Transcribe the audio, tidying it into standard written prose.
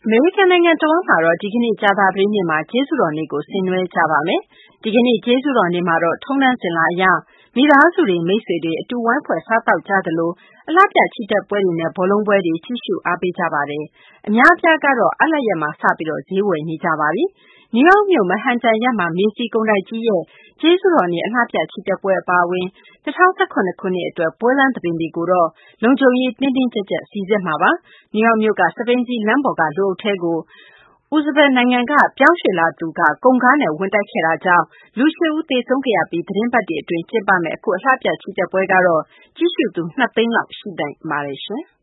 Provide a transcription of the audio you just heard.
အမေရိကန်နိုင်ငံတဝန်းမှာတော့ဒီကနေ့ကြာသပတေးနေ့မှာကျေးဇူးတော်နေ့ကိုဆင်နွှဲကြပါမယ်။ဒီကနေ့ကျေးဇူးတော်နေ့မှာတော့ထုံးတမ်းစဉ်လာအရမိသားစုတွေမိတ်ဆွေတွေအတူဝိုင်းဖွဲ့စားသောက်ကြသလိုအလှပြချီတက်ပွဲတွေနဲ့ဘောလုံးပွဲတွေကြည့်ရှုအားပေးကြပါတယ်။အများအပြားကတော့အားလပ်ရက်မှာစပြီးဈေးဝယ်နေကြပါပြီ။နယူးယောက်မြို့မဟန်တန်ရပ်မှာမေစီကုန်တိုက်ကြီးရဲ့ကျေးဇူးတော်နေ့အလှပြချီတက်ပွဲအပါအဝင်2017ခုနှစ်အတွက်ပွဲလမ်းသဘင်တွေကိုတော့လုံခြုံရေးတင်းတင်းကြပ်ကြပ်စီစစ်မှာပါ။နယူးယောက်မြို့ကစပိန်စီလမ်းပေါ်ကလူအုပ်ထဲကို ဥဇဘက်နိုင်ငံကပြောင်းရွှေ့လာသူကကုန်ကားနဲ့ဝင်တိုက်ခဲ့တာကြောင့်လူ8ဦးသေဆုံးခဲ့ရပြီးသတင်းပတ်တွေအတွင်းကျင်းပမယ့်အခုအလှပြချီတက်ပွဲကတော့ကြည့်ရှုသူ2သိန်းလောက်ရှိနိုင်ပါတယ်ရှင်။